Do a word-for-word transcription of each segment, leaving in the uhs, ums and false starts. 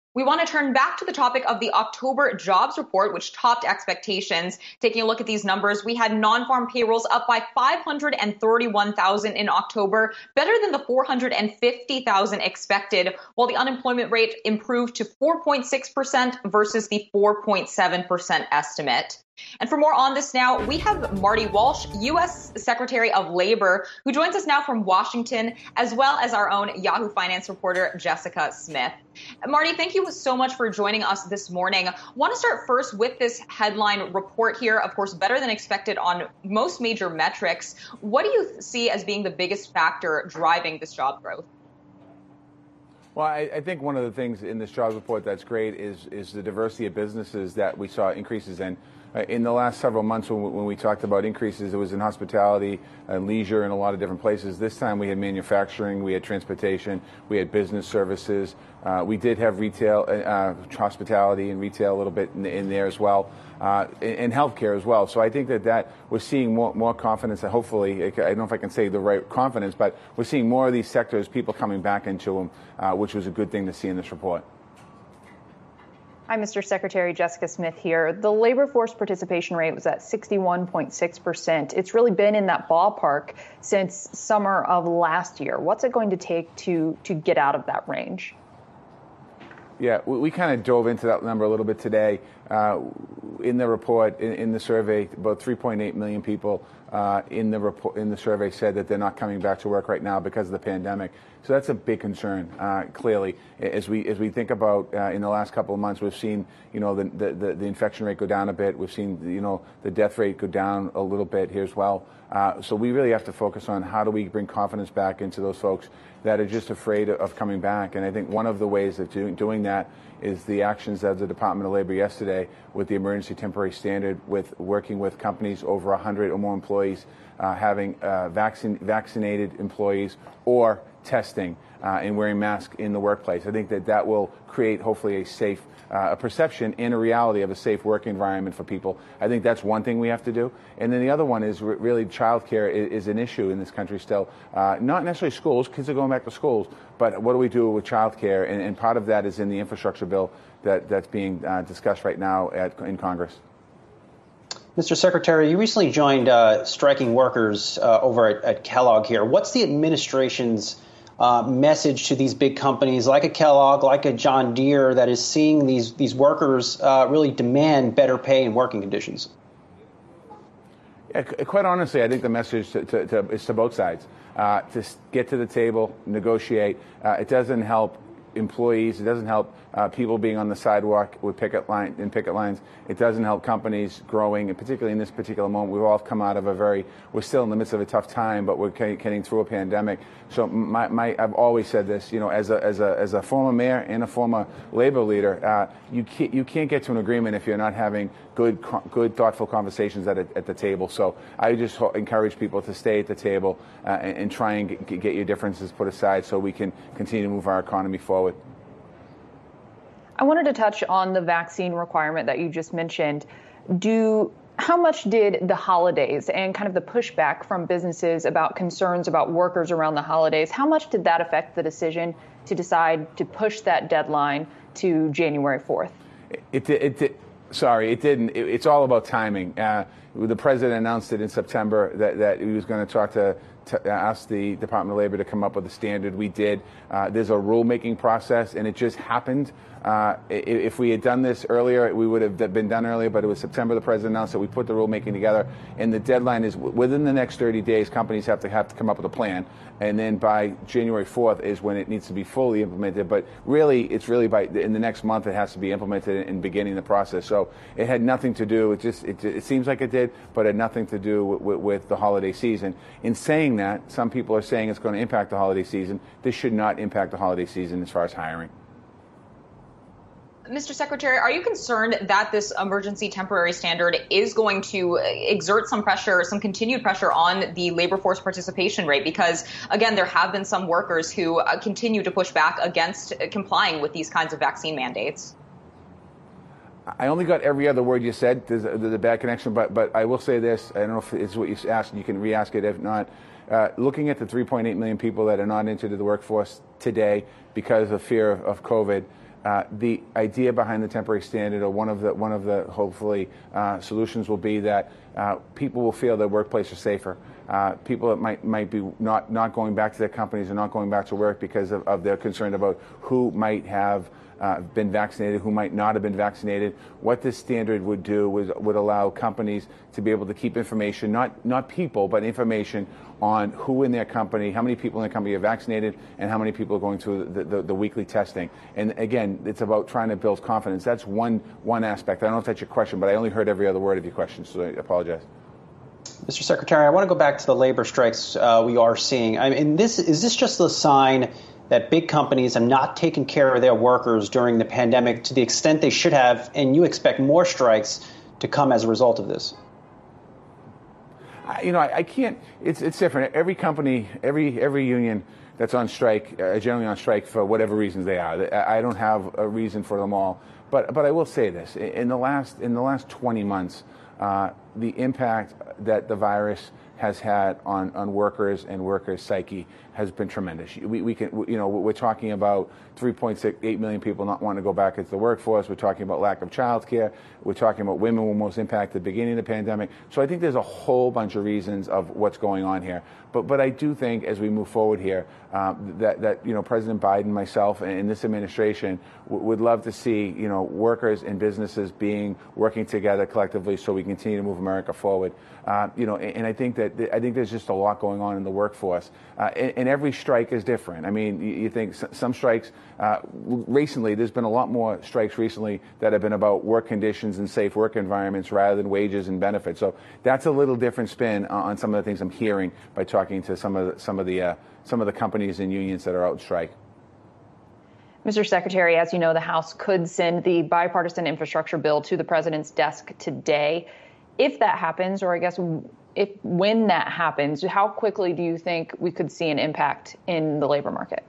We want to turn back to the topic of the October jobs report, which topped expectations. Taking a look at these numbers, we had non-farm payrolls up by five hundred thirty-one thousand in October, better than the four hundred fifty thousand expected, while the unemployment rate improved to four point six percent versus the four point seven percent estimate. And for more on this now, we have Marty Walsh, U S Secretary of Labor, who joins us now from Washington, as well as our own Yahoo Finance reporter, Jessica Smith. Marty, thank you so much for joining us this morning. I want to start first with this headline report here, of course, better than expected on most major metrics. What do you see as being the biggest factor driving this job growth? Well, I, I think one of the things in this jobs report that's great is, is the diversity of businesses that we saw increases in. Uh, in the last several months when we, when we talked about increases, it was in hospitality and leisure in a lot of different places. This time we had manufacturing, we had transportation, we had business services. Uh, we did have retail, uh, hospitality and retail a little bit in, in there as well, uh, and healthcare as well. So I think that, that we're seeing more, more confidence, and hopefully, I don't know if I can say the right confidence, but we're seeing more of these sectors, people coming back into them, uh, which was a good thing to see in this report. Hi, Mister Secretary. Jessica Smith here. The labor force participation rate was at sixty-one point six percent. It's really been in that ballpark since summer of last year. What's it going to take to to get out of that range? Yeah, we, we kind of dove into that number a little bit today. Uh, in the report, in, in the survey, about three point eight million people uh, in the report, in the survey said that they're not coming back to work right now because of the pandemic. So that's a big concern. Uh, clearly, as we as we think about uh, in the last couple of months, we've seen you know the, the the infection rate go down a bit. We've seen you know the death rate go down a little bit here as well. Uh, so we really have to focus on how do we bring confidence back into those folks that are just afraid of coming back. And I think one of the ways of doing, doing that is the actions of the Department of Labor yesterday with the emergency temporary standard, with working with companies over one hundred or more employees, uh, having uh, vaccine, vaccinated employees or testing uh, and wearing masks in the workplace. I think that that will create hopefully a safe Uh, a perception and a reality of a safe work environment for people. I think that's one thing we have to do. And then the other one is re- really childcare is, is an issue in this country still. Uh, not necessarily schools, kids are going back to schools, but what do we do with childcare? And, and part of that is in the infrastructure bill that, that's being uh, discussed right now at, in Congress. Mister Secretary, you recently joined uh, striking workers uh, over at, at Kellogg here. What's the administration's Uh, message to these big companies like a Kellogg, like a John Deere, that is seeing these these workers uh, really demand better pay and working conditions? Yeah, quite honestly, I think the message to, to, to, is to both sides. Uh, to get to the table, negotiate. Uh, it doesn't help employees. It doesn't help uh, people being on the sidewalk with picket line in picket lines. It doesn't help companies growing, and particularly in this particular moment, we've all come out of a very. We're still in the midst of a tough time, but we're getting through a pandemic. So my, my I've always said this. You know, as a as a as a former mayor and a former labor leader, uh, you can't you can't get to an agreement if you're not having good good thoughtful conversations at a, at the table. So I just ho- encourage people to stay at the table uh, and, and try and get, get your differences put aside so we can continue to move our economy forward. I wanted to touch on the vaccine requirement that you just mentioned. Do how much did the holidays and kind of the pushback from businesses about concerns about workers around the holidays, how much did that affect the decision to decide to push that deadline to January fourth? It did. It, it, sorry, it didn't. It, it's all about timing. Uh, the president announced it in September that, that he was going to talk to To ask the Department of Labor to come up with a standard. We did. Uh, there's a rulemaking process, and it just happened. Uh, if we had done this earlier, we would have been done earlier, but it was September the president announced that we put the rulemaking together, and the deadline is within the next thirty days, companies have to have to come up with a plan, and then by January fourth is when it needs to be fully implemented. But really, it's really by in the next month it has to be implemented in beginning the process. So it had nothing to do, it just, it, it seems like it did, but it had nothing to do with, with, with the holiday season. In saying that, some people are saying it's going to impact the holiday season. This should not impact the holiday season as far as hiring. Mister Secretary, are you concerned that this emergency temporary standard is going to exert some pressure, some continued pressure on the labor force participation rate? Because, again, there have been some workers who uh, continue to push back against complying with these kinds of vaccine mandates. I only got every other word you said. There's a, there's a bad connection, but but I will say this. I don't know if it's what you asked. You can re-ask it if not. Uh, looking at the three point eight million people that are not entered the workforce today because of fear of, of COVID, uh, the idea behind the temporary standard, or one of the one of the hopefully uh, solutions, will be that uh, people will feel their workplace is safer. Uh, people that might might be not not going back to their companies and not going back to work because of, of their concern about who might have Uh, been vaccinated, who might not have been vaccinated. What this standard would do was would allow companies to be able to keep information, not not people, but information on who in their company, how many people in their company are vaccinated, and how many people are going through the, the, the weekly testing. And again, it's about trying to build confidence. That's one one aspect. I don't know if that's your question, but I only heard every other word of your question, so I apologize. Mister Secretary, I want to go back to the labor strikes uh, we are seeing. I mean, this is this just a sign that big companies have not taken care of their workers during the pandemic to the extent they should have, and you expect more strikes to come as a result of this? I, you know, I, I can't. It's it's different. Every company, every every union that's on strike, uh, generally on strike for whatever reasons they are. I don't have a reason for them all, but but I will say this: in the last in the last twenty months, uh, the impact that the virus has had on, on workers and workers' psyche has been tremendous. We, we can, you know, we're talking about three point eight million people not wanting to go back into the workforce. We're talking about lack of child care. We're talking about women were most impacted at the beginning of the pandemic. So I think there's a whole bunch of reasons of what's going on here. But but I do think as we move forward here, um, that that you know President Biden, myself, and, and this administration w- would love to see you know workers and businesses being working together collectively so we continue to move America forward. Uh, you know, and, and I think that I think there's just a lot going on in the workforce, uh, and, and every strike is different. I mean, you, you think some strikes uh, recently. There's been a lot more strikes recently that have been about work conditions and safe work environments rather than wages and benefits. So that's a little different spin on some of the things I'm hearing by talking to some of the, some of the uh, some of the companies and unions that are out on strike. Mister Secretary, as you know, the House could send the bipartisan infrastructure bill to the president's desk today. If that happens, or I guess if when that happens, how quickly do you think we could see an impact in the labor market?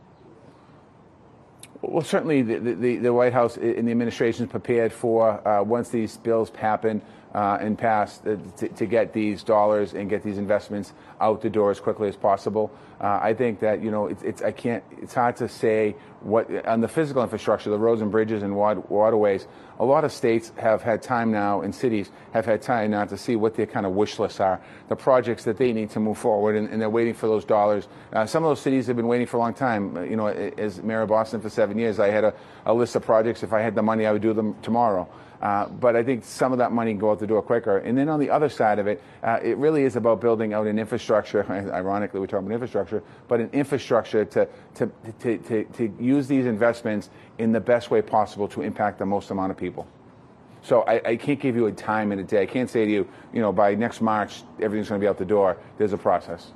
Well, certainly the, the, the White House and the administration is prepared for, uh, once these bills happen uh, and pass, uh, to, to get these dollars and get these investments out the door as quickly as possible. Uh, I think that, you know, it's, it's I can't, it's hard to say what, on the physical infrastructure, the roads and bridges and water, waterways, a lot of states have had time now, and cities have had time now to see what their kind of wish lists are, the projects that they need to move forward, and, and they're waiting for those dollars. Uh, some of those cities have been waiting for a long time. You know, as mayor of Boston for seven years, I had a, a list of projects. If I had the money, I would do them tomorrow. Uh, but I think some of that money can go out the door quicker. And then on the other side of it, uh, it really is about building out an infrastructure. Ironically, we're talking about infrastructure, but an infrastructure to, to, to, to, to use these investments in the best way possible to impact the most amount of people. So I, I can't give you a time in a day. I can't say to you, you know, by next March, everything's going to be out the door. There's a process.